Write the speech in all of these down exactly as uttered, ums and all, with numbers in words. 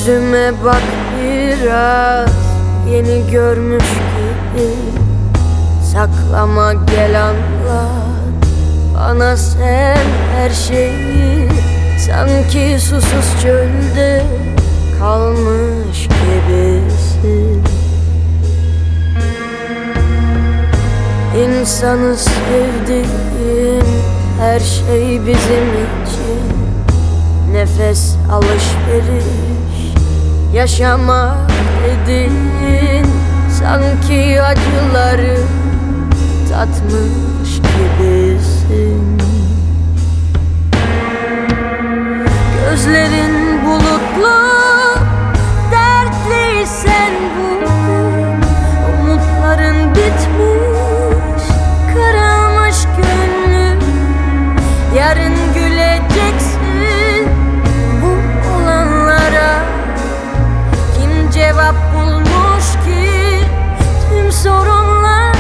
Yüzüme bak biraz, yeni görmüş gibi. Saklama, gel anlat bana sen her şeyi. Sanki susuz çölde kalmış gibisin. İnsanı sevdiğim her şey bizim için. Nefes, alışveriş, yaşamak dediğin. Sanki acıları tatmış gibisin. Gözlerin bulutlu, dertliysen bugün. Umutların bitmiş, kırılmış gönlüm. Yarın güleceksin bu olanlara. Kim cevap bulmuş ki tüm sorunlara?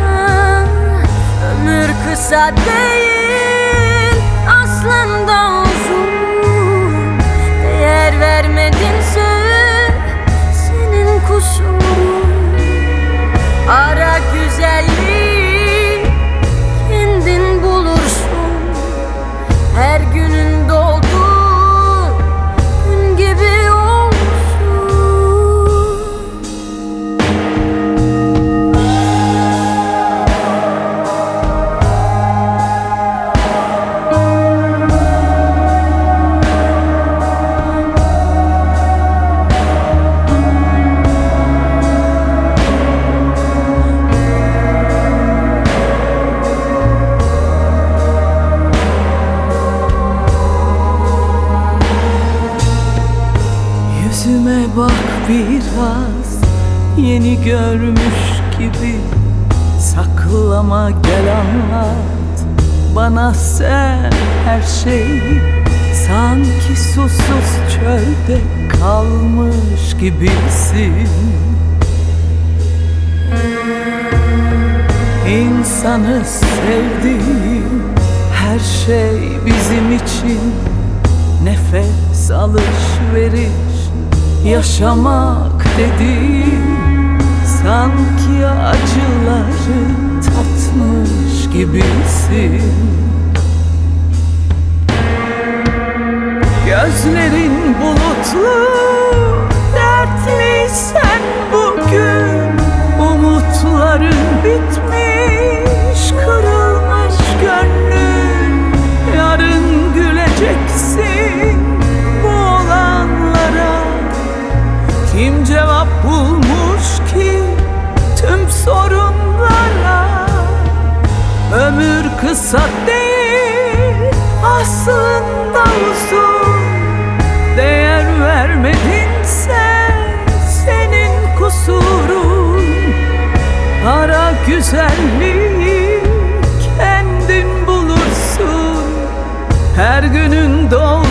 Ömür kısa değil, aslında uzun. Değer vermedinse senin kusurun. Ara güzelliği, kendin bulursun. Her günün dolduğu gün gibi olsun. Yüzüme bak biraz, yeni görmüş gibi. Saklama, gel anlat bana sen her şeyi. Sanki susuz çölde kalmış gibisin. İnsanı sevdiğim her şey bizim için. Nefes, alışveriş, yaşamak dediğin. Sanki acıları tatmış gibisin. Gözlerin bulutlu, dertliysen bugün. Umutların bitmiş, kırılmış gönlün. Yarın güleceksin bu olanlara. Kim cevap bulmuş ki tüm sorunlara? Ömür kısa değil, aslında uzun. Değer vermedinse senin kusurun. Ara güzelliği, kendin bulursun. Her günün doğru